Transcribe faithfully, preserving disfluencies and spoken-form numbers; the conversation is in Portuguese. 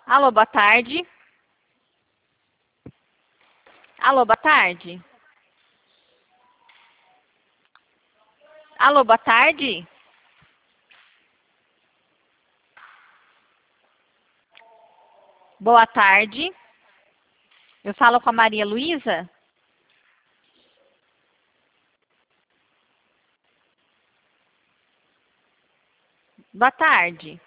Alô, boa tarde. Alô, boa tarde. Alô, boa tarde. Boa tarde. Eu falo com a Maria Luísa? Boa tarde.